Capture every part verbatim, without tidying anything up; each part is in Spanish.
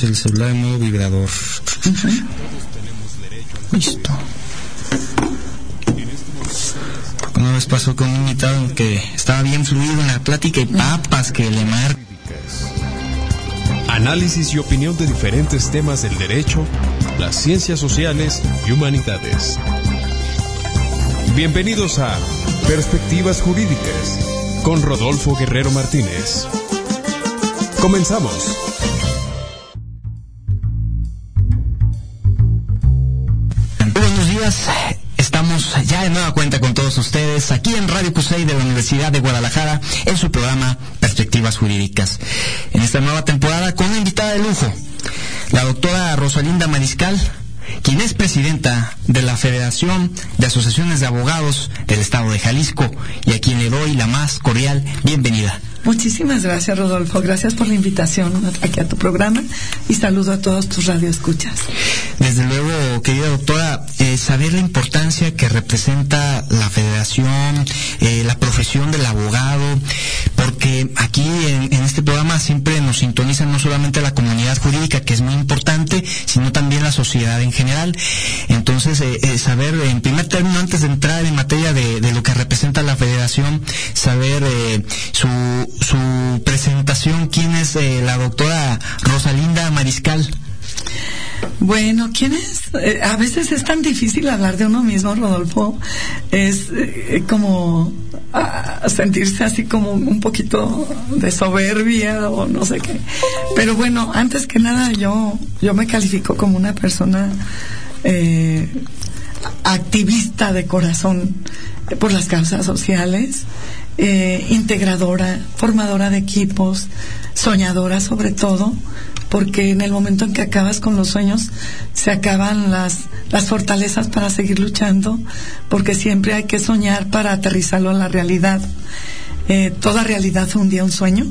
ponemos el celular en modo vibrador. Uh-huh. Listo. Una vez pasó con un invitado que estaba bien fluido en la plática y papas que le marcan. Análisis y opinión de diferentes temas del derecho, las ciencias sociales y humanidades. Bienvenidos a Perspectivas Jurídicas con Rodolfo Guerrero Martínez. Comenzamos. Buenos días. Estamos ya de nueva cuenta con todos ustedes aquí en Radio CUSEI de la Universidad de Guadalajara en su programa Perspectivas Jurídicas. En esta nueva temporada con una invitada de lujo, la doctora Rosalinda Mariscal, quien es presidenta de la Federación de Asociaciones de Abogados del Estado de Jalisco y a quien le doy la más cordial bienvenida. Muchísimas gracias, Rodolfo. Gracias por la invitación aquí a tu programa y saludo a todos tus radioescuchas. Desde luego, querida doctora, eh, saber la importancia que representa la federación, eh, la profesión del abogado, porque aquí en, en este programa siempre nos sintonizan no solamente la comunidad jurídica, que es muy importante, sino también la sociedad en general. Entonces, eh, eh, saber, en primer término, antes de entrar en materia de, de lo que representa la federación, saber eh, su su presentación. ¿Quién es eh, la doctora Rosalinda Mariscal? Bueno, ¿quién es? Eh, a veces es tan difícil hablar de uno mismo, Rodolfo. Es eh, como ah, sentirse así como un poquito de soberbia o no sé qué. Pero bueno, antes que nada yo yo me califico como una persona eh, activista de corazón por las causas sociales. Eh, integradora, formadora de equipos, soñadora sobre todo, porque en el momento en que acabas con los sueños se acaban las, las fortalezas para seguir luchando, porque siempre hay que soñar para aterrizarlo a la realidad. Eh, toda realidad fue un día un sueño.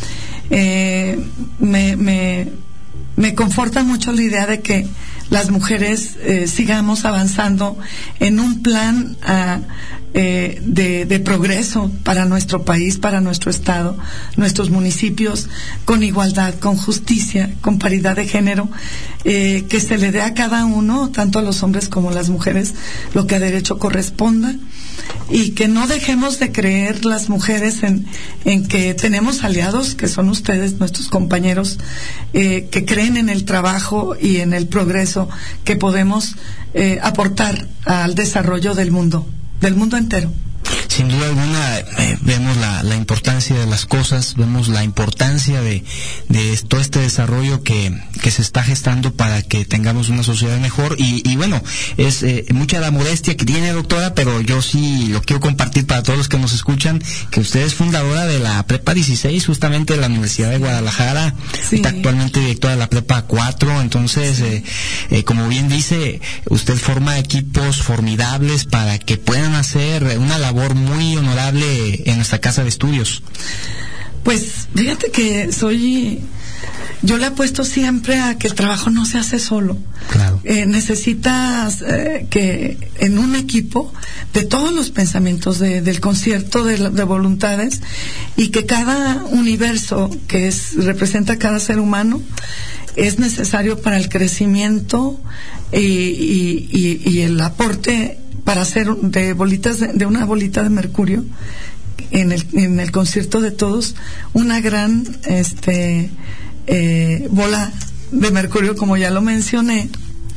Eh, me, me, me conforta mucho la idea de que las mujeres eh, sigamos avanzando en un plan a Eh, de, de progreso para nuestro país, para nuestro estado, nuestros municipios, con igualdad, con justicia, con paridad de género, eh, que se le dé a cada uno, tanto a los hombres como a las mujeres, lo que a derecho corresponda, y que no dejemos de creer las mujeres en, en que tenemos aliados, que son ustedes, nuestros compañeros, eh, que creen en el trabajo y en el progreso que podemos eh, aportar al desarrollo del mundo. Del mundo entero. Sin duda alguna eh, vemos la, la importancia de las cosas, vemos la importancia de, de todo este desarrollo que, que se está gestando para que tengamos una sociedad mejor y, y bueno, es eh, mucha la modestia que tiene, doctora, pero yo sí lo quiero compartir para todos los que nos escuchan, que usted es fundadora de la Prepa dieciséis, justamente de la Universidad de Guadalajara, sí. Está actualmente directora de la Prepa cuatro, entonces, eh, eh, como bien dice, usted forma equipos formidables para que puedan hacer una labor muy honorable en nuestra casa de estudios. Pues fíjate que soy, yo le apuesto siempre a que el trabajo no se hace solo. Claro. Eh, necesitas eh, que en un equipo de todos los pensamientos, de, del concierto de, de voluntades, y que cada universo que es representa cada ser humano es necesario para el crecimiento y, y, y, y el aporte para hacer de bolitas de, de una bolita de mercurio en el en el concierto de todos una gran este eh, bola de mercurio, como ya lo mencioné,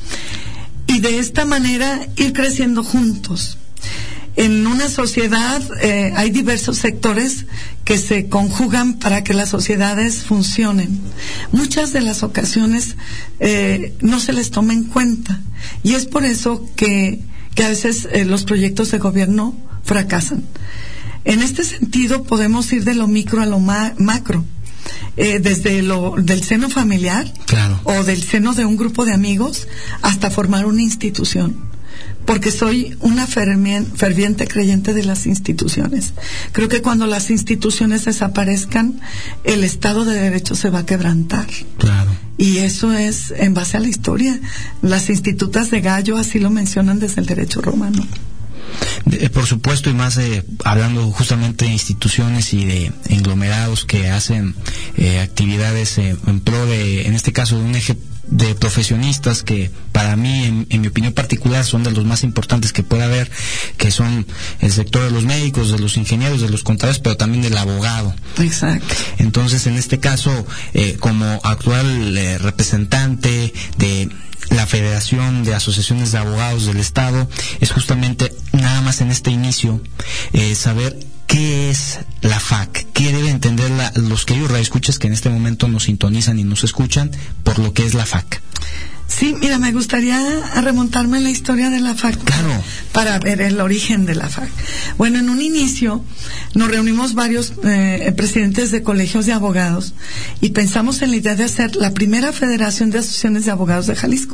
y de esta manera ir creciendo juntos. En una sociedad eh, hay diversos sectores que se conjugan para que las sociedades funcionen. Muchas de las ocasiones eh, no se les toma en cuenta, y es por eso que que a veces eh, los proyectos de gobierno fracasan. En este sentido podemos ir de lo micro a lo ma- macro, eh, desde lo del seno familiar, claro, o del seno de un grupo de amigos hasta formar una institución, porque soy una fermien- ferviente creyente de las instituciones. Creo que cuando las instituciones desaparezcan, el Estado de Derecho se va a quebrantar. Claro. Y eso es en base a la historia. Las institutas de Gallo así lo mencionan desde el derecho romano. De, por supuesto, y más eh, hablando justamente de instituciones y de conglomerados que hacen eh, actividades eh, en pro de, en este caso, de un eje de profesionistas que para mí, en, en mi opinión particular, son de los más importantes que puede haber, que son el sector de los médicos, de los ingenieros, de los contadores, pero también del abogado. Exacto. Entonces, en este caso, eh, como actual eh, representante de la Federación de Asociaciones de Abogados del Estado, es justamente nada más en este inicio eh, saber ¿qué es la F A C? ¿Qué deben entender la, los queridos radioescuchas que en este momento nos sintonizan y nos escuchan por lo que es la F A C? Sí, mira, me gustaría remontarme a la historia de la F A C. Claro. Para ver el origen de la F A C. Bueno, en un inicio nos reunimos varios eh, presidentes de colegios de abogados y pensamos en la idea de hacer la primera Federación de Asociaciones de Abogados de Jalisco.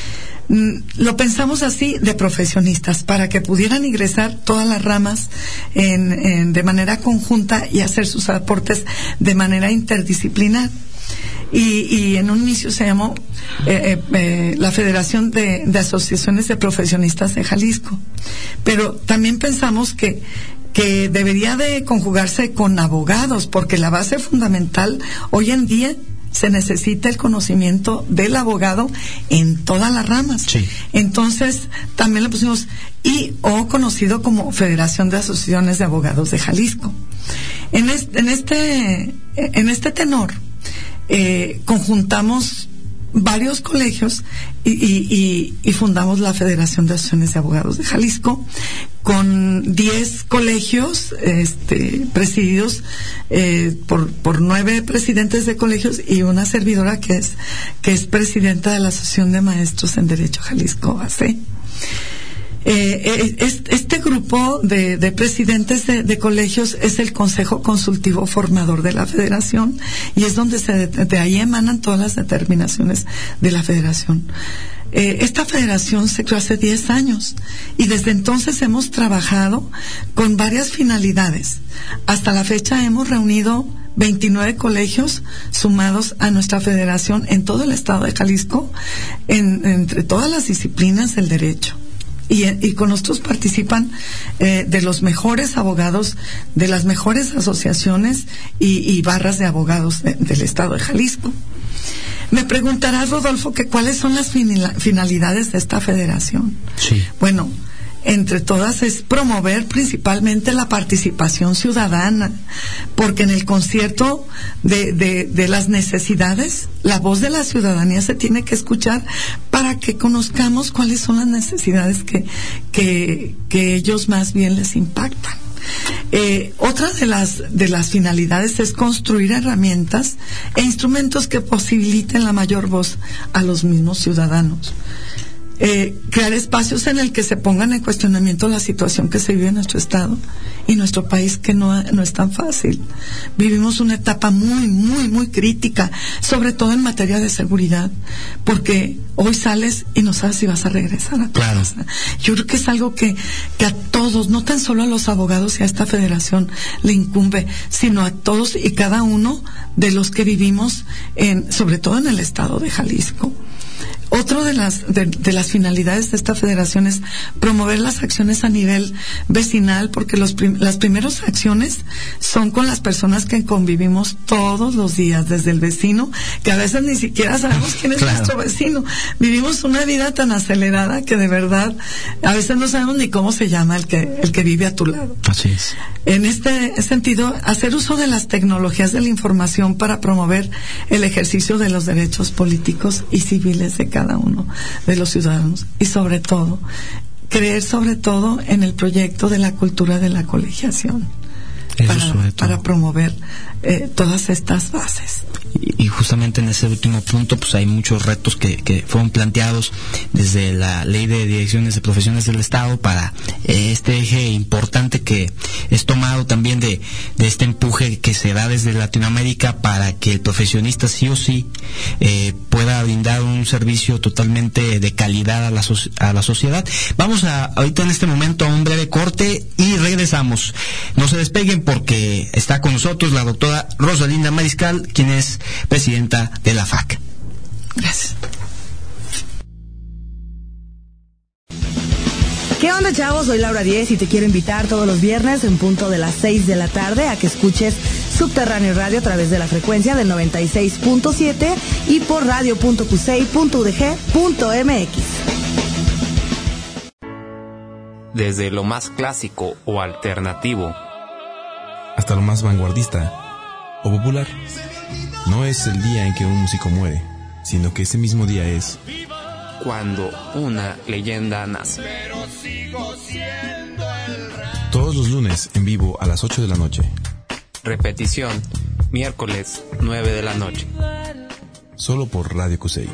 Lo pensamos así, de profesionistas, para que pudieran ingresar todas las ramas en, en, de manera conjunta y hacer sus aportes de manera interdisciplinar. Y, y en un inicio se llamó eh, eh, la Federación de, de Asociaciones de Profesionistas de Jalisco. Pero también pensamos que que debería de conjugarse con abogados, porque la base fundamental hoy en día se necesita el conocimiento del abogado en todas las ramas. Sí. Entonces, también le pusimos I O, conocido como Federación de Asociaciones de Abogados de Jalisco. En este, en este, en este tenor, eh, conjuntamos varios colegios y, y, y, y fundamos la Federación de Asociaciones de Abogados de Jalisco, con diez colegios este, presididos eh, por, por nueve presidentes de colegios y una servidora que es, que es presidenta de la Asociación de Maestros en Derecho Jalisco A C. Eh, es, este grupo de, de presidentes de, de colegios es el Consejo Consultivo Formador de la Federación y es donde se, de ahí emanan todas las determinaciones de la Federación. Eh, esta federación se creó hace diez años y desde entonces hemos trabajado con varias finalidades. Hasta la fecha hemos reunido veintinueve colegios sumados a nuestra federación en todo el estado de Jalisco, en, entre todas las disciplinas del derecho. Y, y con nosotros participan eh, de los mejores abogados, de las mejores asociaciones y, y barras de abogados de, del estado de Jalisco. Me preguntarás, Rodolfo, que cuáles son las finalidades de esta federación. Sí. Bueno, entre todas es promover principalmente la participación ciudadana, porque en el concierto de, de, de las necesidades, la voz de la ciudadanía se tiene que escuchar para que conozcamos cuáles son las necesidades que, que, que ellos más bien les impactan. Eh, otra de las de las finalidades es construir herramientas e instrumentos que posibiliten la mayor voz a los mismos ciudadanos. Eh, crear espacios en el que se pongan en cuestionamiento la situación que se vive en nuestro estado y nuestro país, que no, no es tan fácil. Vivimos una etapa muy, muy, muy crítica, sobre todo en materia de seguridad, porque hoy sales y no sabes si vas a regresar a tu claro. casa. Yo creo que es algo que, que a todos, no tan solo a los abogados y a esta federación le incumbe, sino a todos y cada uno de los que vivimos, en, sobre todo en el estado de Jalisco. Otro de las de, de las finalidades de esta federación es promover las acciones a nivel vecinal, porque los prim, las primeras acciones son con las personas que convivimos todos los días, desde el vecino, que a veces ni siquiera sabemos quién es claro. nuestro vecino. Vivimos una vida tan acelerada que de verdad a veces no sabemos ni cómo se llama el que el que vive a tu lado. Así es. En este sentido, hacer uso de las tecnologías de la información para promover el ejercicio de los derechos políticos y civiles de cada uno de los ciudadanos, y sobre todo creer sobre todo en el proyecto de la cultura de la colegiación. Eso para, sobre todo. para promover eh, todas estas bases. Y, y justamente en ese último punto, pues hay muchos retos que, que fueron planteados desde la Ley de Direcciones de Profesiones del Estado para eh, este eje importante que es tomado también de, de este empuje que se da desde Latinoamérica para que el profesionista sí o sí eh, pueda brindar un servicio totalmente de calidad a la, so, a la sociedad. Vamos a ahorita en este momento a un breve corte y regresamos. No se despeguen porque está con nosotros la doctora Rosalinda Mariscal, quien es presidenta de la F A C. Gracias. ¿Qué onda, chavos? Soy Laura Diez y te quiero invitar todos los viernes en punto de las seis de la tarde a que escuches Subterráneo Radio a través de la frecuencia del noventa y seis punto siete y por radio punto cusey punto u d g punto m x. Desde lo más clásico o alternativo hasta lo más vanguardista o popular. No es el día en que un músico muere, sino que ese mismo día es cuando una leyenda nace. Todos los lunes en vivo a las ocho de la noche. Repetición, miércoles, nueve de la noche. Solo por Radio Cusey.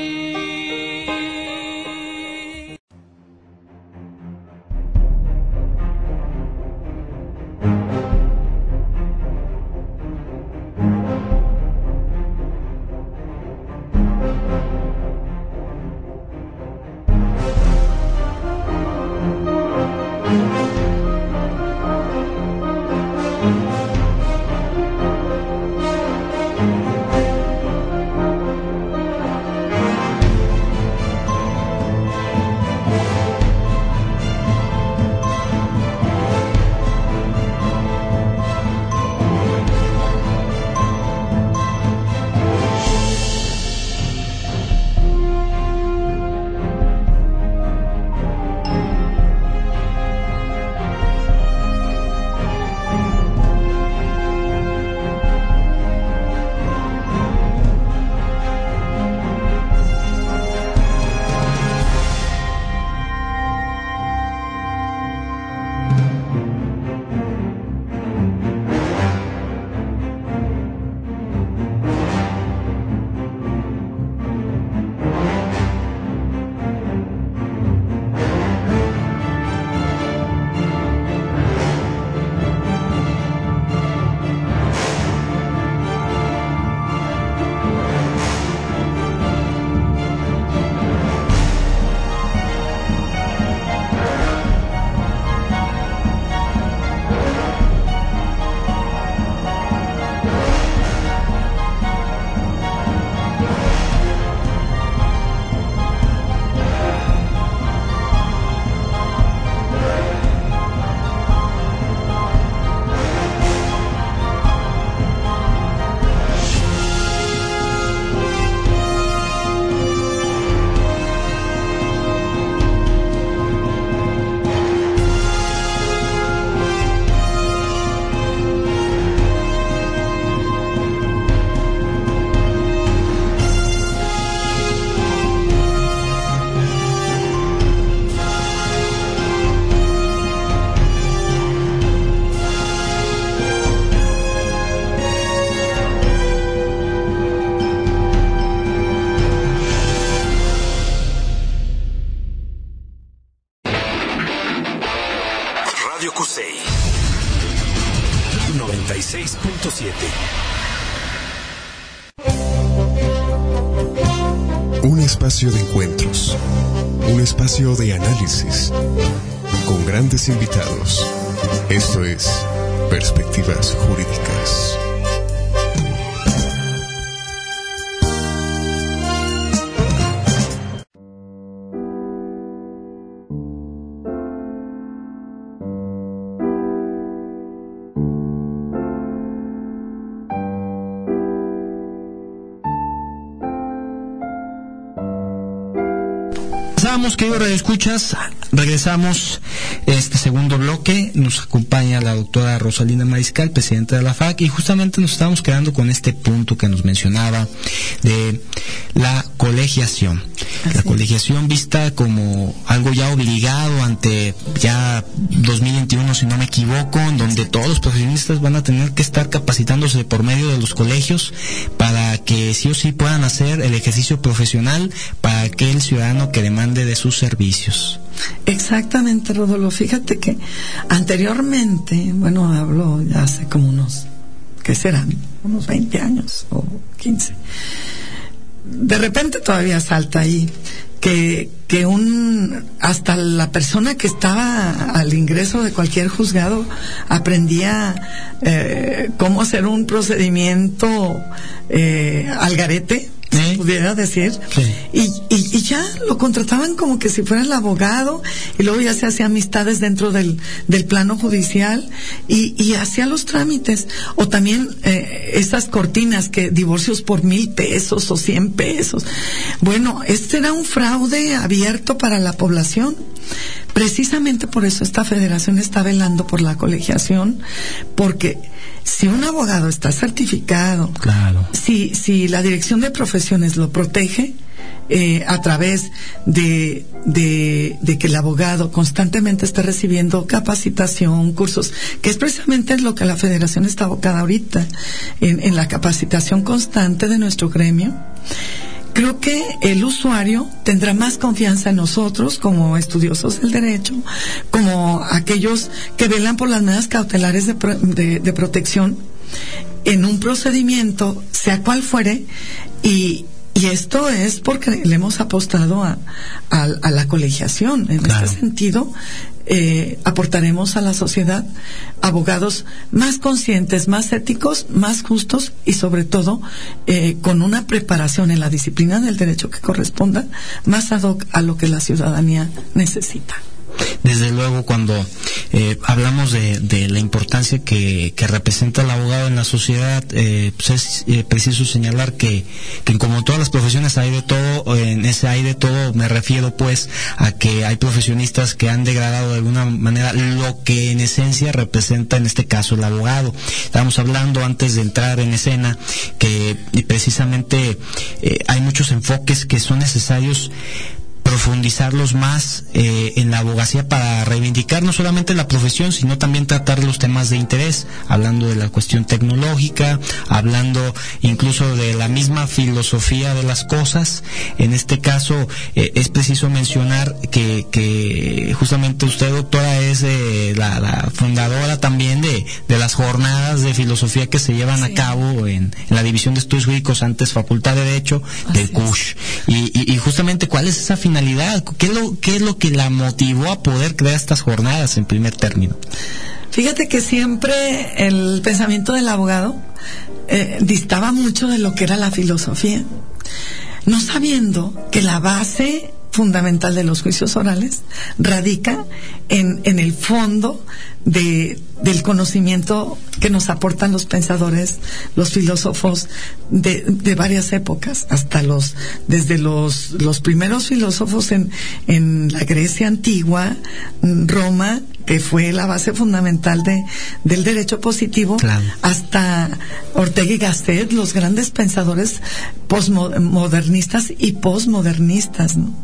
noventa y seis punto siete. Un espacio de encuentros, un espacio de análisis, con grandes invitados. Esto es Perspectivas Jurídicas. Regresamos, queridos radioescuchas, regresamos este segundo bloque. Nos acompaña la doctora Rosalina Mariscal, presidenta de la F A C, y justamente nos estamos quedando con este punto que nos mencionaba de la colegiación. Así. La colegiación vista como algo ya obligado ante ya dos mil veintiuno, si no me equivoco, en donde todos los profesionistas van a tener que estar capacitándose por medio de los colegios para que sí o sí puedan hacer el ejercicio profesional para aquel ciudadano que demande de sus servicios. Exactamente, Rodolfo. Fíjate que anteriormente, bueno, hablo ya hace como unos, ¿qué serán? Unos veinte años o quince. De repente todavía salta ahí que, que un, hasta la persona que estaba al ingreso de cualquier juzgado aprendía eh, cómo hacer un procedimiento eh, al garete, se pudiera decir, sí. y, y, y ya lo contrataban como que si fuera el abogado, y luego ya se hacía amistades dentro del, del plano judicial, y, y hacía los trámites. O también eh, esas cortinas que divorcios por mil pesos o cien pesos. Bueno, este era un fraude abierto para la población. Precisamente por eso esta federación está velando por la colegiación, porque si un abogado está certificado, claro. si, si la Dirección de Profesiones lo protege, eh, a través de, de, de que el abogado constantemente esté recibiendo capacitación, cursos, que es precisamente lo que la federación está abocada ahorita, en, en la capacitación constante de nuestro gremio. Creo que el usuario tendrá más confianza en nosotros como estudiosos del derecho, como aquellos que velan por las medidas cautelares de, pro, de, de protección en un procedimiento, sea cual fuere, y, y esto es porque le hemos apostado a, a, a la colegiación. En claro. este sentido, eh, aportaremos a la sociedad abogados más conscientes, más éticos, más justos y sobre todo eh, con una preparación en la disciplina del derecho que corresponda, más ad hoc a lo que la ciudadanía necesita. Desde luego, cuando eh, hablamos de, de la importancia que, que representa el abogado en la sociedad, eh, pues es eh, preciso señalar que, que como todas las profesiones hay de todo. En ese hay de todo me refiero pues a que hay profesionistas que han degradado de alguna manera lo que en esencia representa en este caso el abogado. Estábamos hablando antes de entrar en escena que precisamente eh, hay muchos enfoques que son necesarios profundizarlos más eh, en la abogacía para reivindicar no solamente la profesión, sino también tratar los temas de interés, hablando de la cuestión tecnológica, hablando incluso de la misma filosofía de las cosas. En este caso eh, es preciso mencionar que, que justamente usted, doctora, es eh, la, la fundadora también de, de las jornadas de filosofía que se llevan sí. a cabo en, en la División de Estudios Jurídicos, antes Facultad de Derecho, Así del C U S H. Y, y, y justamente, ¿cuál es esa finalidad? ¿Qué es, lo, ¿Qué es lo que la motivó a poder crear estas jornadas en primer término? Fíjate que siempre el pensamiento del abogado eh, distaba mucho de lo que era la filosofía, no sabiendo que la base fundamental de los juicios orales radica en, en el fondo de, del conocimiento que nos aportan los pensadores, los filósofos de, de varias épocas, hasta los, desde los, los primeros filósofos en, en la Grecia antigua, Roma, que fue la base fundamental de, del derecho positivo, claro. hasta Ortega y Gasset, los grandes pensadores postmodernistas y posmodernistas, ¿no?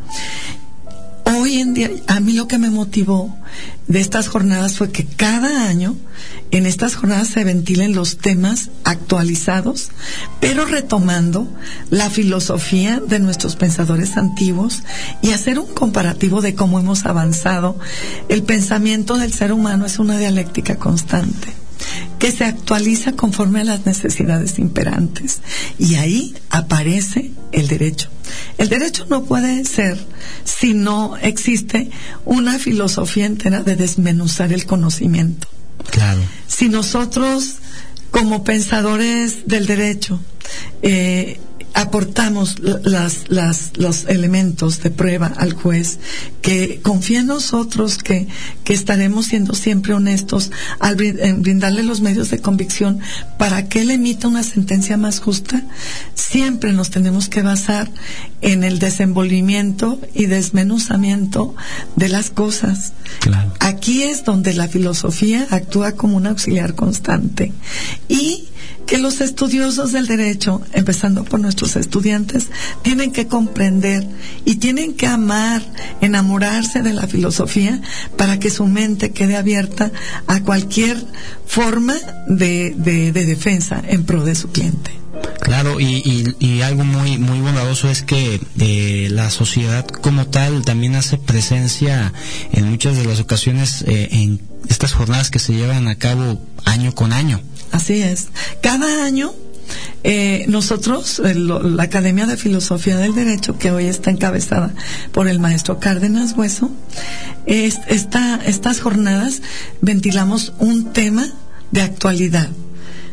Hoy en día, a mí lo que me motivó de estas jornadas fue que cada año en estas jornadas se ventilen los temas actualizados, pero retomando la filosofía de nuestros pensadores antiguos y hacer un comparativo de cómo hemos avanzado. El pensamiento del ser humano es una dialéctica constante que se actualiza conforme a las necesidades imperantes, y ahí aparece el derecho. El derecho no puede ser si no existe una filosofía entera de desmenuzar el conocimiento. Claro. Si nosotros, como pensadores del derecho, eh, aportamos las, las, los elementos de prueba al juez, que confía en nosotros, que, que estaremos siendo siempre honestos al brindarle los medios de convicción para que él emita una sentencia más justa, siempre nos tenemos que basar en el desenvolvimiento y desmenuzamiento de las cosas. Claro. Aquí es donde la filosofía actúa como un auxiliar constante, y que los estudiosos del derecho, empezando por nuestros estudiantes, tienen que comprender y tienen que amar, enamorarse de la filosofía para que su mente quede abierta a cualquier forma de, de, de defensa en pro de su cliente. Claro, y, y, y algo muy muy bondadoso es que eh, la sociedad como tal también hace presencia en muchas de las ocasiones eh, en estas jornadas que se llevan a cabo año con año. Así es. Cada año eh, nosotros, eh, lo, la Academia de Filosofía del Derecho, que hoy está encabezada por el maestro Cárdenas Hueso, es, esta, estas jornadas ventilamos un tema de actualidad.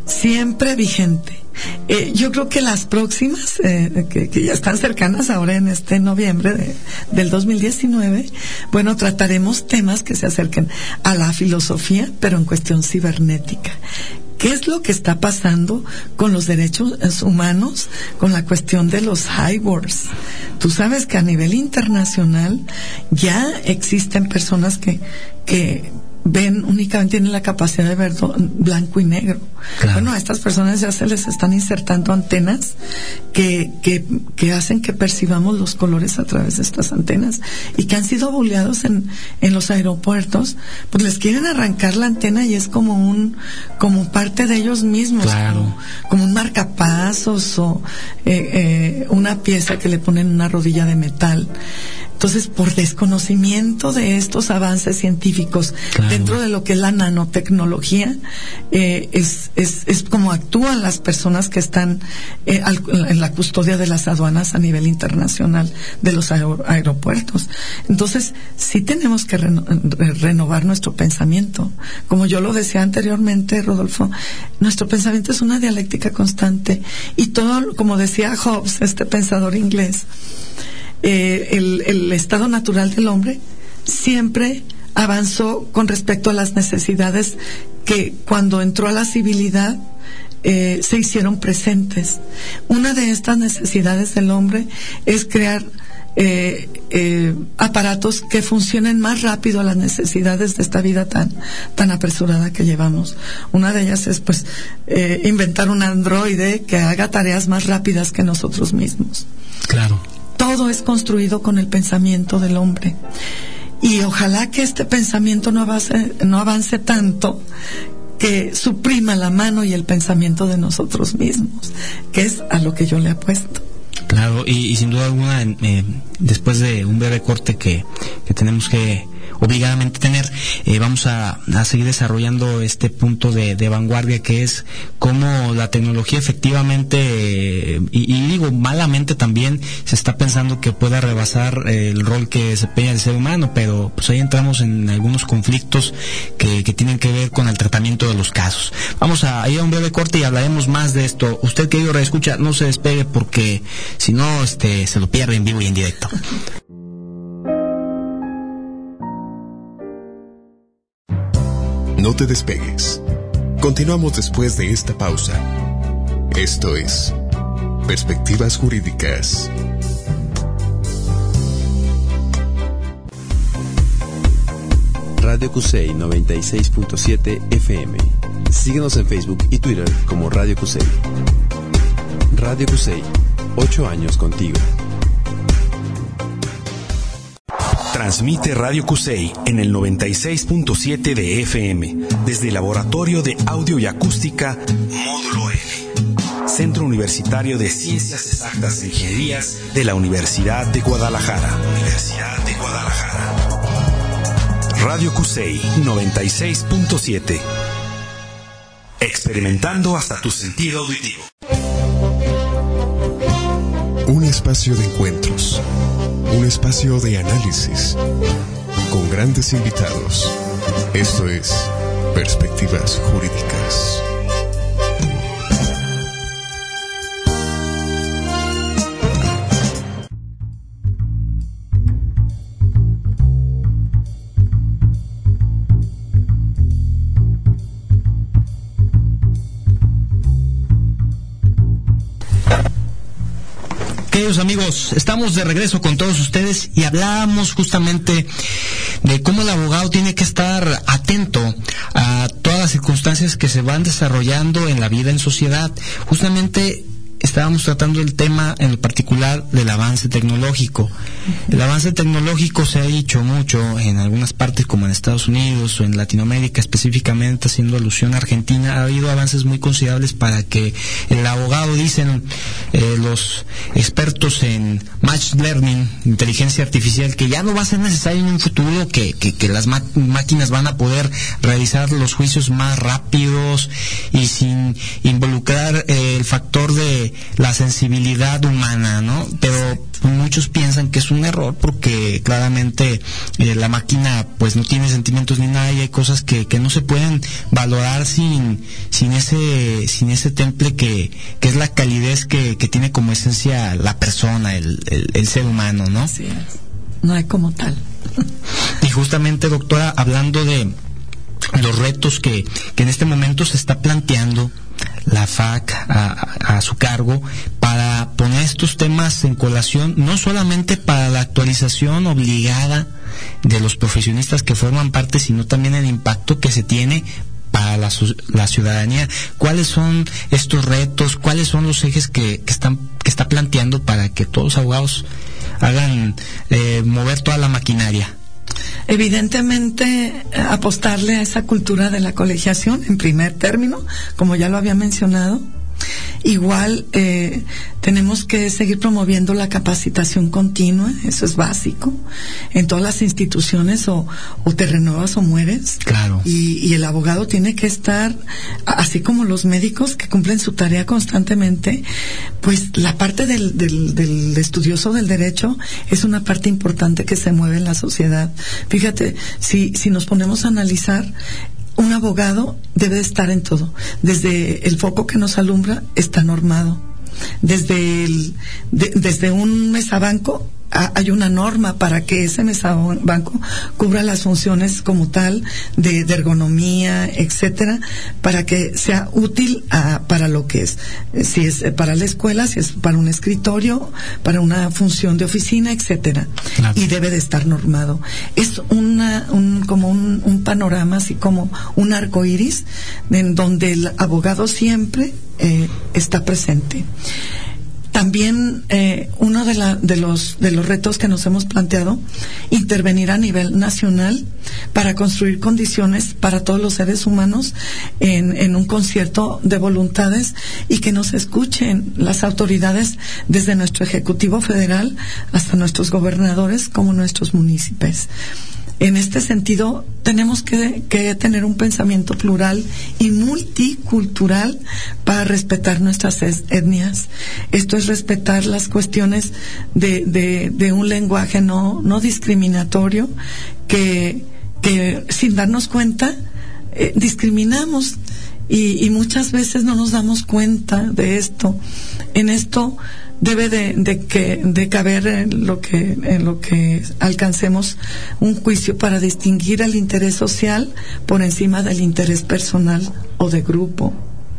siempre vigente. Eh, yo creo que las próximas, eh, que, que ya están cercanas ahora en este noviembre de, del dos mil diecinueve, bueno, trataremos temas que se acerquen a la filosofía, pero en cuestión cibernética. ¿Qué es lo que está pasando con los derechos humanos, con la cuestión de los cyborgs? Tú sabes que a nivel internacional ya existen personas que, que ven únicamente, tienen la capacidad de ver do, blanco y negro. Claro. Bueno, a estas personas ya se les están insertando antenas que, que, que hacen que percibamos los colores a través de estas antenas, y que han sido buleados en, en los aeropuertos, pues les quieren arrancar la antena y es como un, como parte de ellos mismos. Claro. Como, como un marcapasos o eh, eh, una pieza que le ponen una rodilla de metal. Entonces, por desconocimiento de estos avances científicos, claro, dentro de lo que es la nanotecnología, eh, es, es, es como actúan las personas que están eh, al, en la custodia de las aduanas a nivel internacional de los aer- aeropuertos. Entonces, sí tenemos que reno- renovar nuestro pensamiento. Como yo lo decía anteriormente, Rodolfo, nuestro pensamiento es una dialéctica constante, y todo, como decía Hobbes, este pensador inglés, Eh, el, el estado natural del hombre siempre avanzó con respecto a las necesidades que cuando entró a la civilidad eh, se hicieron presentes. Una de estas necesidades del hombre es crear eh, eh, aparatos que funcionen más rápido a las necesidades de esta vida tan tan apresurada que llevamos. Una de ellas es pues eh, inventar un androide que haga tareas más rápidas que nosotros mismos. Claro. Todo es construido con el pensamiento del hombre. Y ojalá que este pensamiento no avance, no avance tanto que suprima la mano y el pensamiento de nosotros mismos, que es a lo que yo le apuesto. Claro, y, y sin duda alguna, eh, después de un breve corte que, que tenemos que obligadamente tener, eh, vamos a, a seguir desarrollando este punto de, de vanguardia, que es cómo la tecnología efectivamente, eh, y, y digo malamente también, se está pensando que pueda rebasar eh, el rol que desempeña el ser humano, pero pues ahí entramos en algunos conflictos que, que tienen que ver con el tratamiento de los casos. Vamos a ir a un breve corte y hablaremos más de esto. Usted, querido reescucha, no se despegue, porque si no, este, se lo pierde en vivo y en directo. No te despegues. Continuamos después de esta pausa. Esto es Perspectivas Jurídicas. Radio Cusey noventa y seis punto siete F M. Síguenos en Facebook y Twitter como Radio Cusey. Radio Cusey, ocho años contigo. Transmite Radio Cusey en el noventa y seis punto siete de F M desde el Laboratorio de Audio y Acústica Módulo N, Centro Universitario de Ciencias Exactas e Ingenierías de la Universidad de Guadalajara. Universidad de Guadalajara. Radio Cusey noventa y seis punto siete. Experimentando hasta tu sentido auditivo. Un espacio de encuentros. Un espacio de análisis, con grandes invitados. Esto es Perspectivas Jurídicas. Queridos amigos, estamos de regreso con todos ustedes y hablábamos justamente de cómo el abogado tiene que estar atento a todas las circunstancias que se van desarrollando en la vida en sociedad. Justamente estábamos tratando el tema en particular del avance tecnológico. El avance tecnológico se ha dicho mucho en algunas partes, como en Estados Unidos o en Latinoamérica, específicamente haciendo alusión a Argentina. Ha habido avances muy considerables para que el abogado, dicen eh, los expertos en machine learning, inteligencia artificial, que ya no va a ser necesario en un futuro, que, que, que las ma- máquinas van a poder realizar los juicios más rápidos y sin involucrar eh, el factor de la sensibilidad humana, ¿no? Pero muchos piensan que es un error porque claramente eh, la máquina pues no tiene sentimientos ni nada, y hay cosas que, que no se pueden valorar sin sin ese sin ese temple que, que es la calidez que, que tiene como esencia la persona, el, el, el ser humano, ¿no? Así es. No hay como tal. Y justamente, doctora, hablando de los retos que, que en este momento se está planteando la F A C a, a, a su cargo para poner estos temas en colación, no solamente para la actualización obligada de los profesionistas que forman parte, sino también el impacto que se tiene para la, la ciudadanía. ¿Cuáles son estos retos? ¿Cuáles son los ejes que, que están que está planteando para que todos los abogados hagan eh, mover toda la maquinaria? Evidentemente, apostarle a esa cultura de la colegiación, en primer término, como ya lo había mencionado. Igual eh, tenemos que seguir promoviendo la capacitación continua, eso es básico, en todas las instituciones, o, o te renuevas o mueres. Claro. Y, y el abogado tiene que estar, así como los médicos que cumplen su tarea constantemente, pues la parte del, del, del estudioso del derecho es una parte importante que se mueve en la sociedad. Fíjate, si, si nos ponemos a analizar, un abogado debe estar en todo. Desde el foco que nos alumbra está normado. Desde el, de, desde un mesabanco a, hay una norma para que ese mesabanco cubra las funciones como tal de, de ergonomía, etcétera, para que sea útil a, para lo que es. Si es para la escuela, si es para un escritorio, para una función de oficina, etcétera. Claro. Y debe de estar normado. Es una, un, como un, un panorama, así como un arco iris, en donde el abogado siempre eh, está presente. También eh, uno de, la, de los de los retos que nos hemos planteado, intervenir a nivel nacional para construir condiciones para todos los seres humanos en, en un concierto de voluntades, y que nos escuchen las autoridades desde nuestro Ejecutivo Federal hasta nuestros gobernadores como nuestros municipios. En este sentido, tenemos que, que tener un pensamiento plural y multicultural para respetar nuestras etnias. Esto es respetar las cuestiones de, de, de un lenguaje no, no discriminatorio, que, que sin darnos cuenta eh, discriminamos, y, y muchas veces no nos damos cuenta de esto. En esto debe de, de que de caber en lo que en lo que alcancemos un juicio para distinguir el interés social por encima del interés personal o de grupo.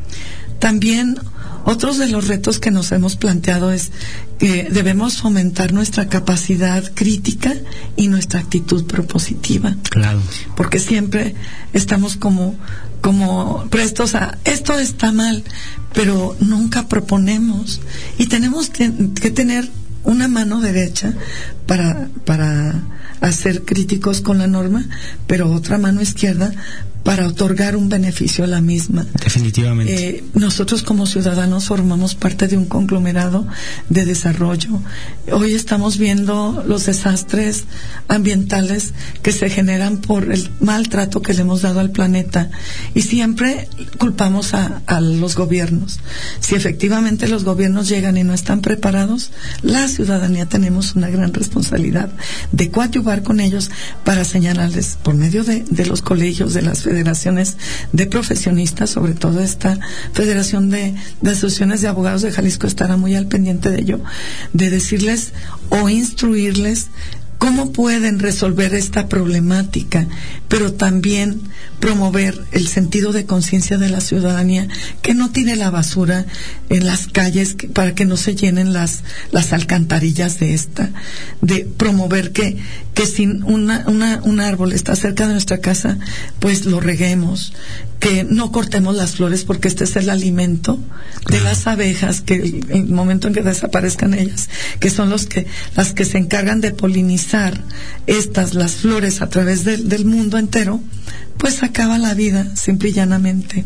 También otros de los retos que nos hemos planteado es que debemos fomentar nuestra capacidad crítica y nuestra actitud propositiva. Claro. Porque siempre estamos como como prestos a esto está mal, pero nunca proponemos, y tenemos que, que tener una mano derecha para para hacer críticos con la norma, pero otra mano izquierda para otorgar un beneficio a la misma. Definitivamente. Eh, nosotros como ciudadanos formamos parte de un conglomerado de desarrollo. Hoy estamos viendo los desastres ambientales que se generan por el maltrato que le hemos dado al planeta, y siempre culpamos a, a los gobiernos. Si efectivamente los gobiernos llegan y no están preparados, la ciudadanía tenemos una gran responsabilidad de coadyuvar con ellos para señalarles por medio de, de los colegios, de las federaciones de profesionistas, sobre todo esta Federación de, de Asociaciones de Abogados de Jalisco estará muy al pendiente de ello, de decirles o instruirles cómo pueden resolver esta problemática, pero también promover el sentido de conciencia de la ciudadanía, que no tire la basura en las calles que, para que no se llenen las las alcantarillas de esta, de promover que que si una, una, un árbol está cerca de nuestra casa, pues lo reguemos, que no cortemos las flores porque este es el alimento de las abejas, que el, el momento en que desaparezcan ellas, que son los que las que se encargan de polinizar estas, las flores a través de, del mundo entero, pues acaba la vida, simple y llanamente.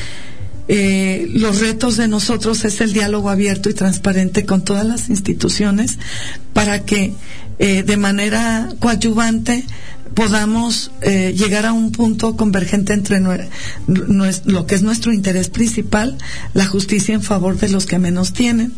Eh, los retos de nosotros es el diálogo abierto y transparente con todas las instituciones para que eh, de manera coadyuvante podamos eh, llegar a un punto convergente entre nue- nue- lo que es nuestro interés principal, la justicia en favor de los que menos tienen,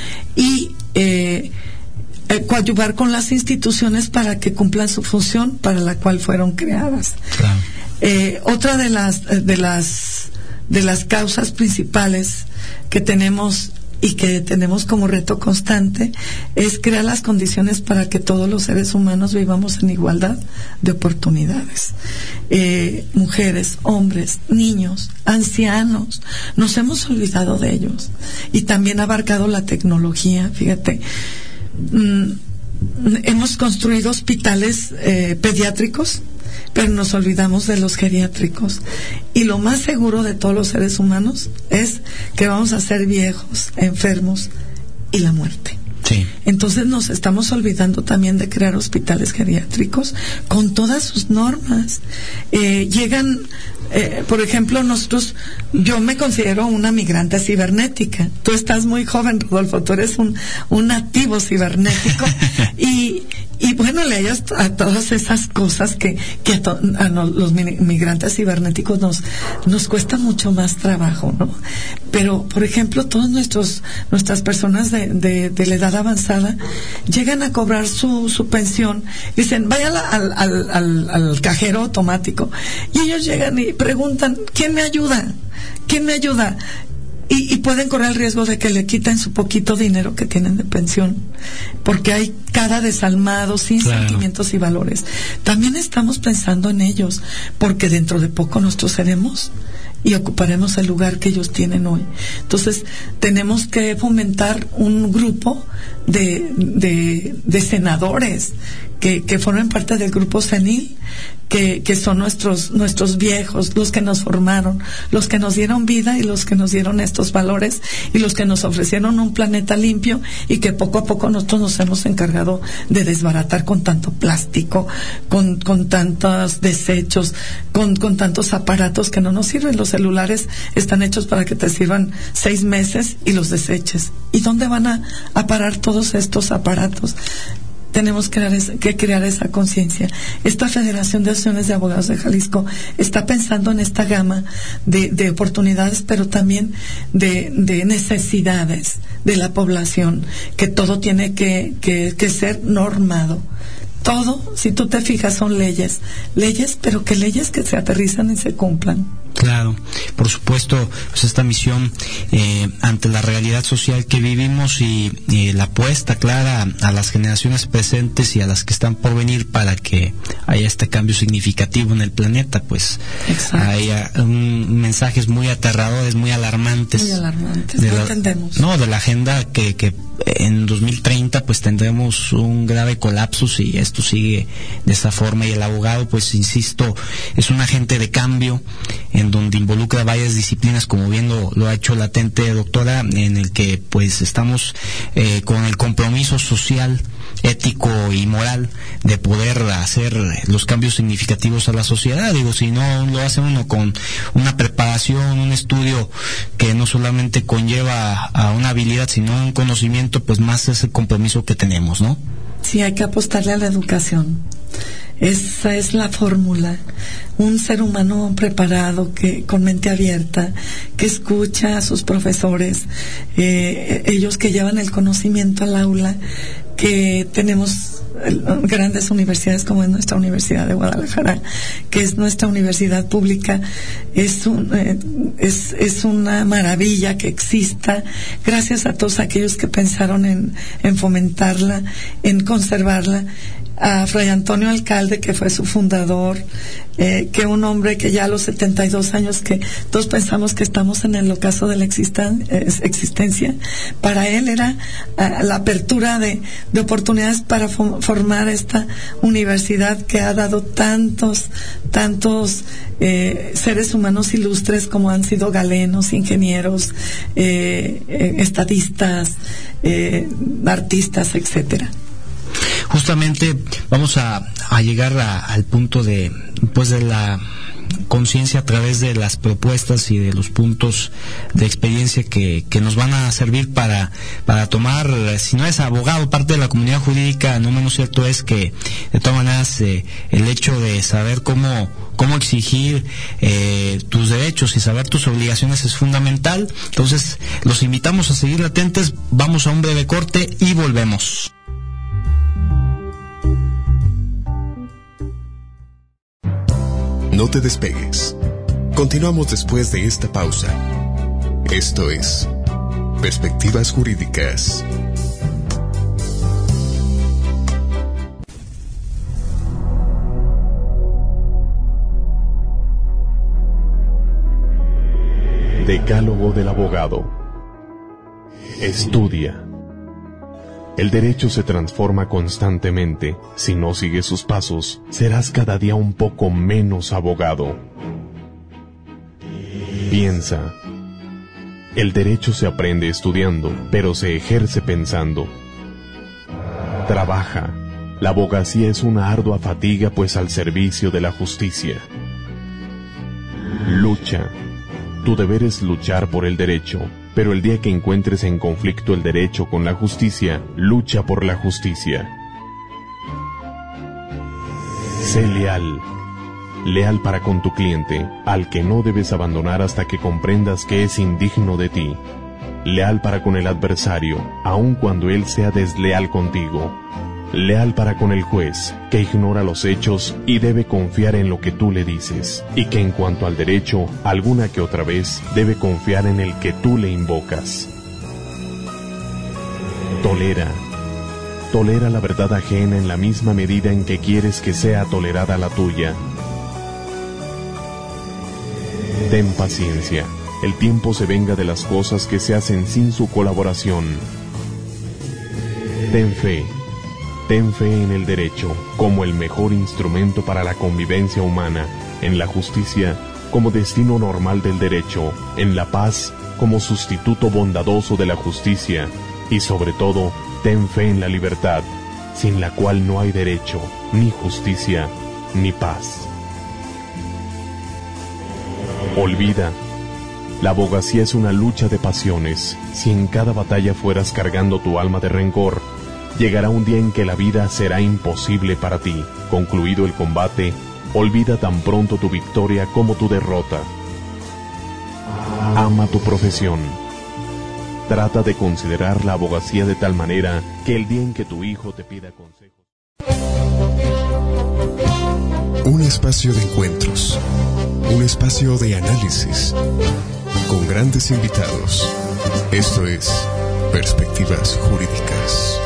y eh, eh, coadyuvar con las instituciones para que cumplan su función para la cual fueron creadas. Claro. Eh, otra de las de las de las causas principales que tenemos y que tenemos como reto constante es crear las condiciones para que todos los seres humanos vivamos en igualdad de oportunidades. Eh, mujeres, hombres, niños, ancianos, nos hemos olvidado de ellos, y también ha abarcado la tecnología. Fíjate, mm, hemos construido hospitales eh, pediátricos, pero nos olvidamos de los geriátricos. Y lo más seguro de todos los seres humanos es que vamos a ser viejos, enfermos y la muerte. Sí. Entonces nos estamos olvidando también de crear hospitales geriátricos con todas sus normas. Eh, llegan, eh, por ejemplo, nosotros, yo me considero una migrante cibernética. Tú estás muy joven, Rodolfo, tú eres un, un nativo cibernético y Y bueno, le hayas a todas esas cosas que, que a, to, a no, los migrantes cibernéticos nos, nos cuesta mucho más trabajo, ¿no? Pero, por ejemplo, todos nuestros, nuestras personas de, de, de la edad avanzada llegan a cobrar su, su pensión, dicen, vaya al, al, al, al cajero automático, y ellos llegan y preguntan, ¿quién me ayuda? ¿Quién me ayuda? Y, y pueden correr el riesgo de que le quiten su poquito dinero que tienen de pensión, porque hay cada desalmado sin claro. sentimientos y valores. También estamos pensando en ellos, porque dentro de poco nosotros seremos y ocuparemos el lugar que ellos tienen hoy. Entonces tenemos que fomentar un grupo de, de, de senadores que, que formen parte del grupo senil, que, que son nuestros, nuestros viejos, los que nos formaron, los que nos dieron vida y los que nos dieron estos valores y los que nos ofrecieron un planeta limpio, y que poco a poco nosotros nos hemos encargado de desbaratar con tanto plástico, con, con tantos desechos, con, con tantos aparatos que no nos sirven. Los celulares están hechos para que te sirvan seis meses y los deseches. ¿Y dónde van a, a parar todos estos aparatos? Tenemos que crear, esa, que crear esa conciencia. Esta Federación de Asociaciones de Abogados de Jalisco está pensando en esta gama de, de oportunidades, pero también de, de necesidades de la población, que todo tiene que, que, que ser normado. Todo, si tú te fijas, son leyes, leyes, pero que leyes que se aterrizan y se cumplan. Claro, por supuesto, pues esta misión eh, ante la realidad social que vivimos y, y la apuesta clara a, a las generaciones presentes y a las que están por venir para que haya este cambio significativo en el planeta, pues Exacto. hay um, mensajes muy aterradores, muy alarmantes. Muy alarmantes, de no la, entendemos. No, de la agenda que, que en dos mil treinta pues tendremos un grave colapso si esto sigue de esa forma, y el abogado, pues insisto, es un agente de cambio en donde involucra varias disciplinas, como bien lo, lo ha hecho latente, doctora, en el que pues estamos eh, con el compromiso social, ético y moral de poder hacer los cambios significativos a la sociedad. Digo, si no lo hace uno con una preparación, un estudio que no solamente conlleva a una habilidad, sino un conocimiento, pues más es el compromiso que tenemos, ¿no? Sí, hay que apostarle a la educación. Esa es la fórmula. Un ser humano preparado, que con mente abierta, que escucha a sus profesores, eh, ellos que llevan el conocimiento al aula, que tenemos grandes universidades como es nuestra Universidad de Guadalajara, que es nuestra universidad pública. Es un, eh, es, es una maravilla que exista, gracias a todos aquellos que pensaron en, en fomentarla, en conservarla. A Fray Antonio Alcalde, que fue su fundador, eh, que un hombre que ya a los setenta y dos años, que todos pensamos que estamos en el ocaso de la existen, eh, existencia, para él era uh, la apertura de, de oportunidades para fo- formar esta universidad que ha dado tantos, tantos eh, seres humanos ilustres como han sido galenos, ingenieros, eh, eh, estadistas, eh, artistas, etcétera. Justamente vamos a, a llegar a, al punto de pues de la conciencia a través de las propuestas y de los puntos de experiencia que, que nos van a servir para, para tomar, si no es abogado, parte de la comunidad jurídica, no menos cierto es que de todas maneras eh, el hecho de saber cómo cómo exigir eh, tus derechos y saber tus obligaciones es fundamental. Entonces los invitamos a seguir latentes, vamos a un breve corte y volvemos. No te despegues. Continuamos después de esta pausa. Esto es Perspectivas Jurídicas. Decálogo del abogado. Estudia. El derecho se transforma constantemente. Si no sigues sus pasos, serás cada día un poco menos abogado. Piensa. El derecho se aprende estudiando, pero se ejerce pensando. Trabaja. La abogacía es una ardua fatiga, pues al servicio de la justicia. Lucha. Tu deber es luchar por el derecho, pero el día que encuentres en conflicto el derecho con la justicia, lucha por la justicia. Sé leal. Leal para con tu cliente, al que no debes abandonar hasta que comprendas que es indigno de ti. Leal para con el adversario, aun cuando él sea desleal contigo. Leal para con el juez, que ignora los hechos y debe confiar en lo que tú le dices, y que en cuanto al derecho, alguna que otra vez, debe confiar en el que tú le invocas. Tolera. Tolera la verdad ajena en la misma medida en que quieres que sea tolerada la tuya. Ten paciencia. El tiempo se venga de las cosas que se hacen sin su colaboración. Ten fe. Ten fe en el derecho como el mejor instrumento para la convivencia humana, en la justicia como destino normal del derecho, en la paz como sustituto bondadoso de la justicia, y sobre todo, ten fe en la libertad, sin la cual no hay derecho, ni justicia, ni paz. Olvida. La abogacía es una lucha de pasiones. Si en cada batalla fueras cargando tu alma de rencor, llegará un día en que la vida será imposible para ti. Concluido el combate, olvida tan pronto tu victoria como tu derrota. Ama tu profesión. Trata de considerar la abogacía de tal manera que el día en que tu hijo te pida consejos. Un espacio de encuentros, un espacio de análisis, con grandes invitados. Esto es Perspectivas Jurídicas.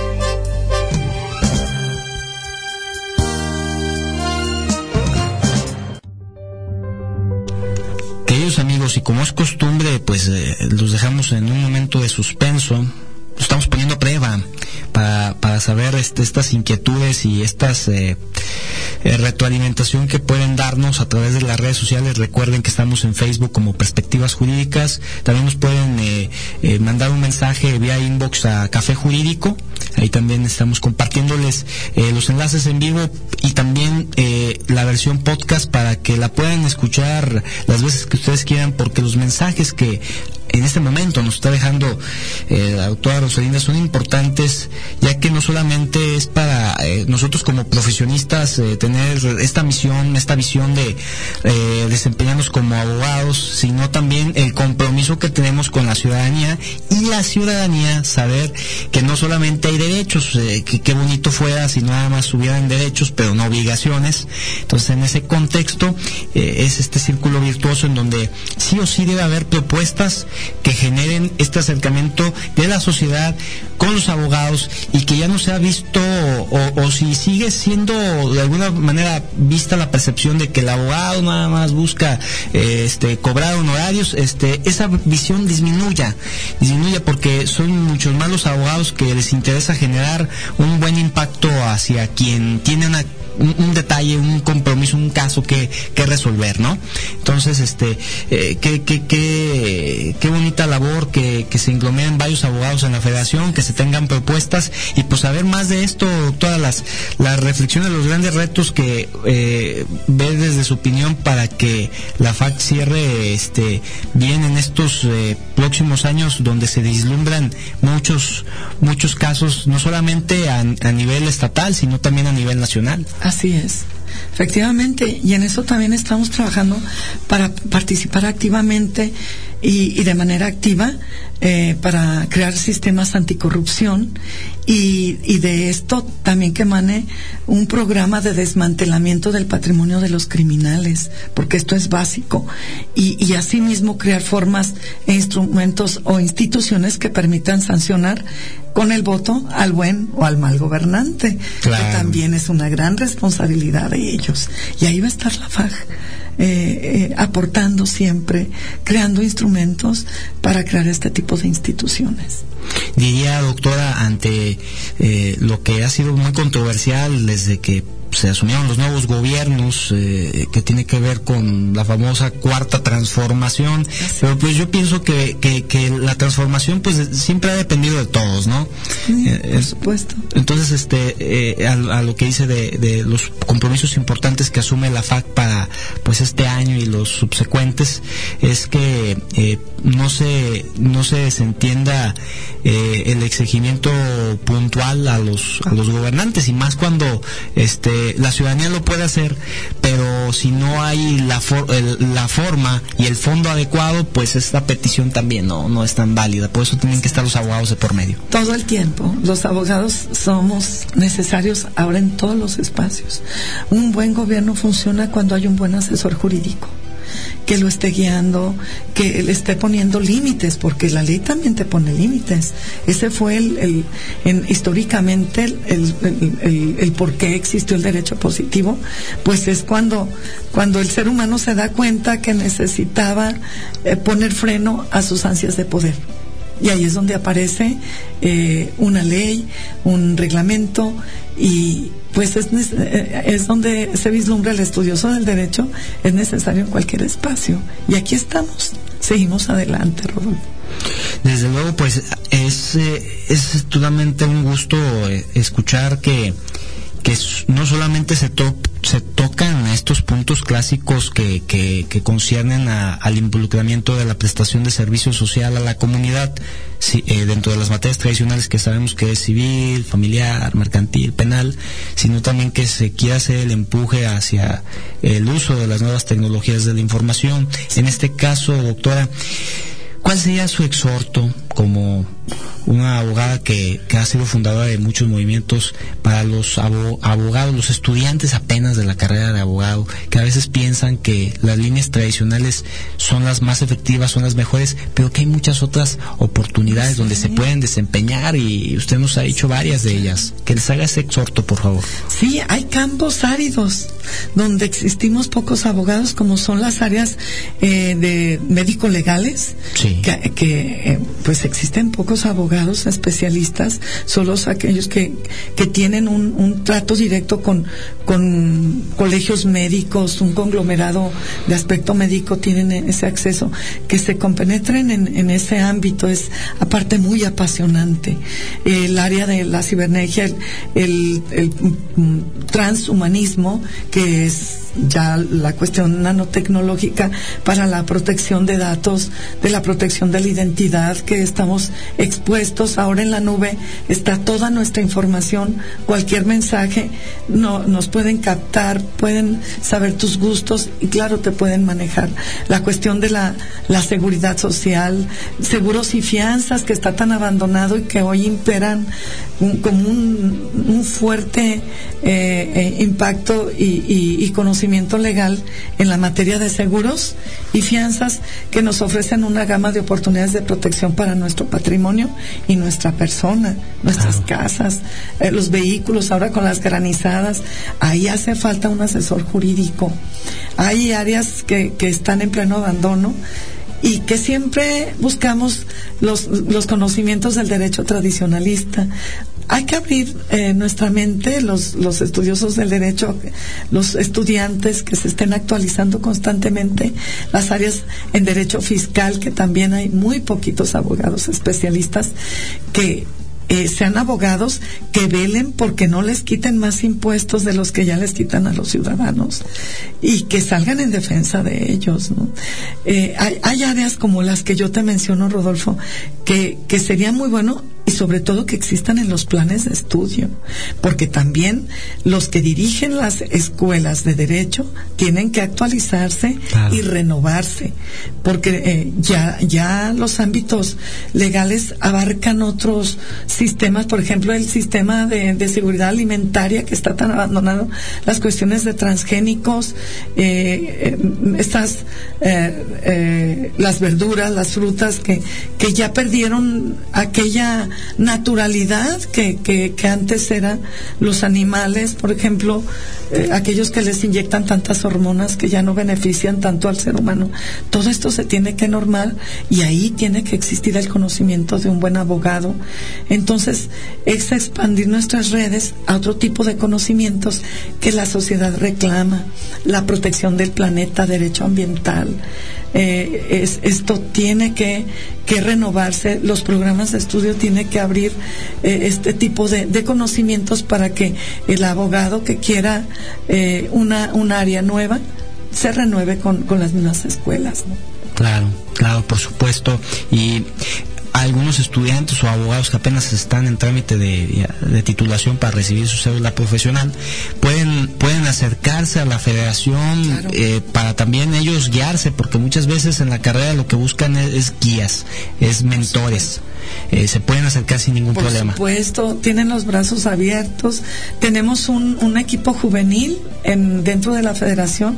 Queridos amigos, y como es costumbre, pues eh, los dejamos en un momento de suspenso. Lo estamos poniendo a prueba para, para saber este, estas inquietudes y estas eh, eh, retroalimentación que pueden darnos a través de las redes sociales. Recuerden que estamos en Facebook como Perspectivas Jurídicas. También nos pueden eh, eh, mandar un mensaje vía inbox a Café Jurídico. Ahí también estamos compartiéndoles eh, los enlaces en vivo y también eh, la versión podcast para que la puedan escuchar las veces que ustedes quieran, porque los mensajes que en este momento nos está dejando eh, la doctora Rosalinda son importantes, ya que no solamente es para eh, nosotros como profesionistas eh, tener esta misión, esta visión de eh, desempeñarnos como abogados, sino también el compromiso que tenemos con la ciudadanía, y la ciudadanía saber que no solamente hay derechos, eh, que qué bonito fuera si nada más hubieran derechos pero no obligaciones. Entonces en ese contexto eh, es este círculo virtuoso en donde sí o sí debe haber propuestas que generen este acercamiento de la sociedad con los abogados, y que ya no se ha visto o, o si sigue siendo de alguna manera vista la percepción de que el abogado nada más busca eh, este cobrar honorarios, este esa visión disminuya, disminuya porque son muchos más los abogados que les interesa generar un buen impacto hacia quien tiene una Un, un detalle, un compromiso, un caso que, que resolver, ¿no? Entonces Entonces, este, eh, qué, qué, qué, qué bonita labor que, que se englomeren varios abogados en la federación, que se tengan propuestas y pues saber más de esto, todas las, las reflexiones, los grandes retos que eh, ve desde su opinión para que la F A C cierre este, bien en estos eh, próximos años donde se vislumbran muchos, muchos casos, no solamente a, a nivel estatal, sino también a nivel nacional. Así es. Efectivamente, y en eso también estamos trabajando para participar activamente y, y de manera activa eh, para crear sistemas anticorrupción y, y de esto también que emane un programa de desmantelamiento del patrimonio de los criminales, porque esto es básico, y, y asimismo crear formas e instrumentos o instituciones que permitan sancionar con el voto al buen o al mal gobernante, claro, que también es una gran responsabilidad de ellos. Y ahí va a estar la F A J eh, eh, aportando siempre, creando instrumentos para crear este tipo de instituciones. Diría, doctora, ante eh, lo que ha sido muy controversial desde que se asumieron los nuevos gobiernos, eh, que tiene que ver con la famosa cuarta transformación, pero pues yo pienso que, que, que la transformación pues siempre ha dependido de todos, ¿no? Sí, eh, por supuesto. Entonces, este, eh, a, a lo que dice de, de los compromisos importantes que asume la F A C para pues este año y los subsecuentes, es que eh, no se no se desentienda eh, el exigimiento puntual a los a los gobernantes, y más cuando este la ciudadanía lo puede hacer, pero si no hay la for, el, la forma y el fondo adecuado, pues esta petición también no no es tan válida. Por eso tienen que estar los abogados de por medio todo el tiempo. Los abogados somos necesarios ahora en todos los espacios. Un buen gobierno funciona cuando hay un buen asesor jurídico que lo esté guiando, que le esté poniendo límites, porque la ley también te pone límites. Ese fue el, el en, históricamente el, el, el, el, el por qué existió el derecho positivo, pues es cuando cuando el ser humano se da cuenta que necesitaba eh, poner freno a sus ansias de poder. Y ahí es donde aparece eh, una ley, un reglamento, y pues es, es donde se vislumbra el estudioso del derecho, es necesario en cualquier espacio. Y aquí estamos, seguimos adelante, Rodolfo. Desde luego, pues es, es totalmente un gusto escuchar que que no solamente se, to, se tocan estos puntos clásicos que, que, que conciernen a, al involucramiento de la prestación de servicio social a la comunidad, si, eh, dentro de las materias tradicionales que sabemos que es civil, familiar, mercantil, penal, sino también que se quiera hacer el empuje hacia el uso de las nuevas tecnologías de la información. En este caso, doctora, ¿cuál sería su exhorto como una abogada que, que ha sido fundadora de muchos movimientos para los abogados, los estudiantes apenas de la carrera de abogado, que a veces piensan que las líneas tradicionales son las más efectivas, son las mejores, pero que hay muchas otras oportunidades sí. donde se pueden desempeñar, y usted nos ha dicho varias de ellas? Que les haga ese exhorto, por favor. Sí, hay campos áridos donde existimos pocos abogados, como son las áreas eh, de médico-legales, sí. que, que eh, pues existen pocos abogados especialistas, solo aquellos que, que tienen un, un trato directo con, con colegios médicos, un conglomerado de aspecto médico, tienen ese acceso. Que se compenetren en, en ese ámbito es aparte muy apasionante. El área de la cibernegia, el, el, el transhumanismo, que es ya la cuestión nanotecnológica para la protección de datos, de la protección de la identidad, que estamos expuestos ahora en la nube, está toda nuestra información, cualquier mensaje no, nos pueden captar, pueden saber tus gustos y claro, te pueden manejar. La cuestión de la, la seguridad social, seguros y fianzas, que está tan abandonado y que hoy imperan un, como un, un fuerte eh, eh, impacto y, y, y conocimiento legal en la materia de seguros y fianzas, que nos ofrecen una gama de oportunidades de protección para nuestro patrimonio y nuestra persona, nuestras claro. casas, eh, los vehículos, ahora con las granizadas. Ahí hace falta un asesor jurídico. Hay áreas que, que están en pleno abandono y que siempre buscamos los, los conocimientos del derecho tradicionalista. hay que abrir eh, nuestra mente, los, los estudiosos del derecho, los estudiantes que se estén actualizando constantemente, las áreas en derecho fiscal, que también hay muy poquitos abogados especialistas que Eh, sean abogados que velen porque no les quiten más impuestos de los que ya les quitan a los ciudadanos y que salgan en defensa de ellos, ¿no? Eh, hay, hay áreas como las que yo te menciono, Rodolfo, que, que sería muy bueno, y sobre todo que existan en los planes de estudio, porque también los que dirigen las escuelas de derecho tienen que actualizarse claro. y renovarse, porque eh, ya ya los ámbitos legales abarcan otros sistemas, por ejemplo el sistema de, de seguridad alimentaria que está tan abandonado, las cuestiones de transgénicos, eh, eh, estas eh, eh, las verduras, las frutas que que ya perdieron aquella naturalidad que, que, que antes eran los animales, por ejemplo, eh, aquellos que les inyectan tantas hormonas que ya no benefician tanto al ser humano. Todo esto se tiene que normar y ahí tiene que existir el conocimiento de un buen abogado. Entonces, es expandir nuestras redes a otro tipo de conocimientos que la sociedad reclama, la protección del planeta, derecho ambiental. Eh, es, esto tiene que, que renovarse, los programas de estudio tienen que abrir eh, este tipo de, de conocimientos para que el abogado que quiera eh, una, un área nueva se renueve con, con las mismas escuelas, ¿no? Claro, claro, por supuesto. Y algunos estudiantes o abogados que apenas están en trámite de, de titulación para recibir su cédula profesional pueden pueden acercarse a la federación claro. eh, para también ellos guiarse, porque muchas veces en la carrera lo que buscan es, es guías, es mentores. Eh, se pueden acercar sin ningún Por problema. Por supuesto, tienen los brazos abiertos. Tenemos un, un equipo juvenil en, dentro de la federación.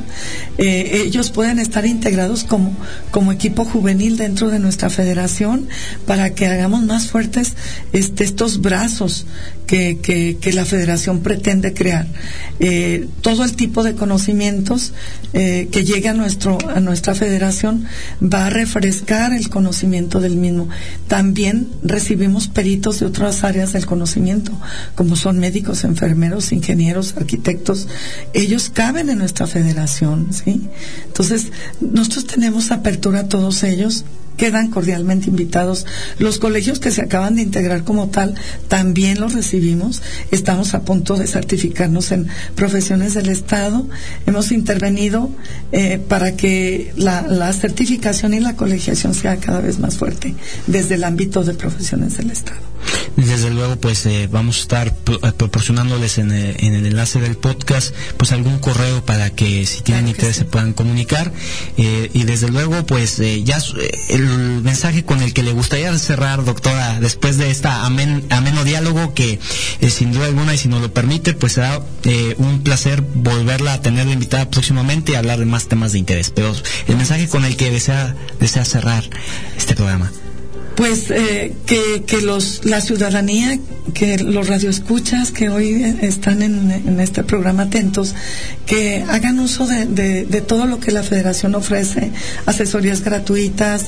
Eh, ellos pueden estar integrados como, como equipo juvenil dentro de nuestra federación para que hagamos más fuertes este, estos brazos que, que, que la federación pretende crear. Eh, todo el tipo de conocimientos eh, que llegue a, nuestro, a nuestra federación va a refrescar el conocimiento del mismo. También recibimos peritos de otras áreas del conocimiento, como son médicos, enfermeros, ingenieros, arquitectos. Ellos caben en nuestra federación, ¿sí? Entonces, nosotros tenemos apertura a todos ellos. Quedan cordialmente invitados. Los colegios que se acaban de integrar como tal, también los recibimos. Estamos a punto de certificarnos en profesiones del Estado. Hemos intervenido eh, para que la, la certificación y la colegiación sea cada vez más fuerte desde el ámbito de profesiones del Estado. Desde luego, pues eh, vamos a estar pro- proporcionándoles en el, en el enlace del podcast pues algún correo para que si tienen claro interés sí. se puedan comunicar, eh, y desde luego pues eh, ya eh, el mensaje con el que le gustaría cerrar, doctora, después de esta amen, ameno diálogo que eh, sin duda alguna, y si nos lo permite, pues será eh, un placer volverla a tener de invitada próximamente y hablar de más temas de interés, pero el mensaje con el que desea, desea cerrar este programa. Pues eh, que, que los la ciudadanía, que los radioescuchas que hoy están en, en este programa atentos, que hagan uso de, de, de todo lo que la Federación ofrece, asesorías gratuitas,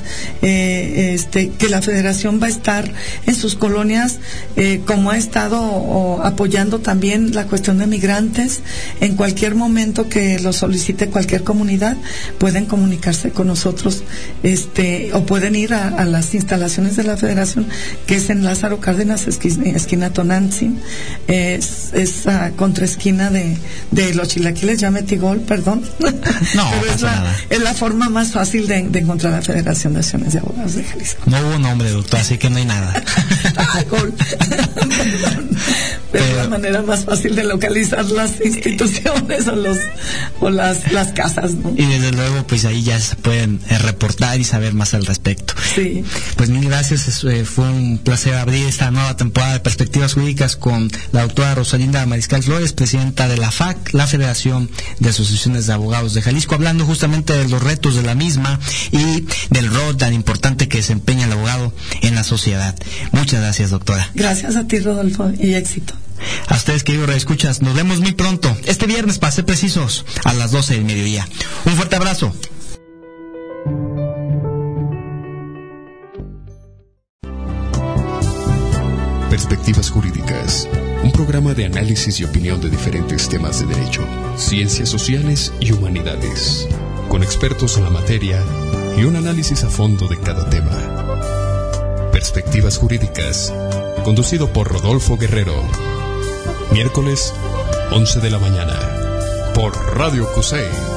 eh, este, que la Federación va a estar en sus colonias, eh, como ha estado o, apoyando también la cuestión de migrantes. En cualquier momento que lo solicite cualquier comunidad, pueden comunicarse con nosotros, este, o pueden ir a, a las instalaciones de la Federación, que es en Lázaro Cárdenas, esquina, esquina Tonantzin, es, es a contraesquina de, de los Chilaquiles, ya metí gol, perdón. No, pero es la, nada. es la forma más fácil de, de encontrar la Federación de Acciones de Abogados de Jalisco. No hubo nombre, doctor, así que no hay nada. ah, gol. Pero es la manera más fácil de localizar las instituciones o los o las, las casas, ¿no? Y desde luego, pues ahí ya se pueden eh, reportar y saber más al respecto. Sí. Pues mil gracias, es, eh, fue un placer abrir esta nueva temporada de Perspectivas Jurídicas con la doctora Rosalinda Mariscal Flores, presidenta de la F A C, la Federación de Asociaciones de Abogados de Jalisco, hablando justamente de los retos de la misma y del rol tan importante que desempeña el abogado en la sociedad. Muchas gracias, doctora. Gracias a ti, Rodolfo, y éxito. A ustedes, queridos radioescuchas, nos vemos muy pronto, este viernes, para ser precisos, a las doce del mediodía. Un fuerte abrazo. Perspectivas Jurídicas. Jurídicas, un programa de análisis y opinión de diferentes temas de derecho, ciencias sociales y humanidades, con expertos en la materia y un análisis a fondo de cada tema. Perspectivas Jurídicas, conducido por Rodolfo Guerrero. Miércoles, once de la mañana, por Radio Cusey.